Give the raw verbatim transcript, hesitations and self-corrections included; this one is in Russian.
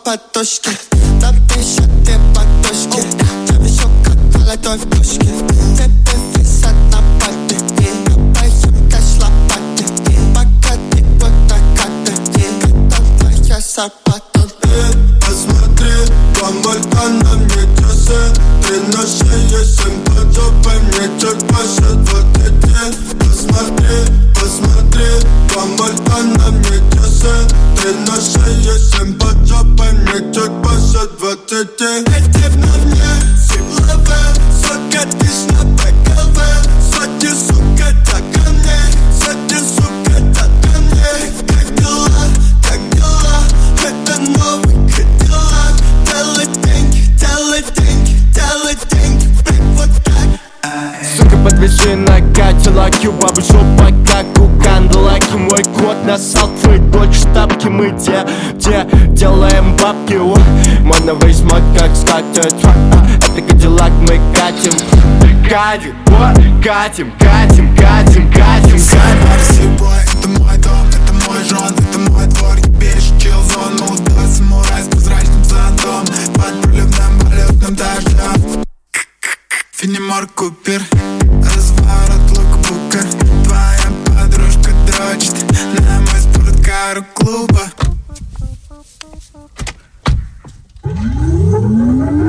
подушке. Напишет ты подушке. Я вижу, как молодой в пушке. Тебе висят на папе. Копаем кэш лопаты. Покати вот так карты. Когда твоя зарплата. Посмотри, помолька на мне часы. Три на шее, семь под жопой. Мне чуть больше двадцати. Посмотри, посмотри, помолька на мне часы. Три на шее, семь под жопой. Мне чуть больше двадцати. Эти на мне силовые. Сука, ты ж на ПКВ. Сотни, сука, так ко мне. Сотни, сука, так ко мне. Как дела, как дела? Это новый Кадиллак. Делай деньги, делай деньги, делай деньги. Блин, вот так. Сука, подвяжи на катилаке. Бабы жопа, как у кандалаки. Мой кот нассал твой дочь в тапки. Мы те, те делаем бабки. О, мой новый смог как скатерть. Это Кадиллак, мы катим. Катим, о, катим, катим, катим, катим. Бой, это мой дом, это мой жон, это мой двор. Ебешь, чил зон, молодой самурай с прозрачным зонтом. Под проливным валютным дождем. Фенимор Купер, разворот лукбука. Твоя подружка дрочит на мой спорткар у клуба.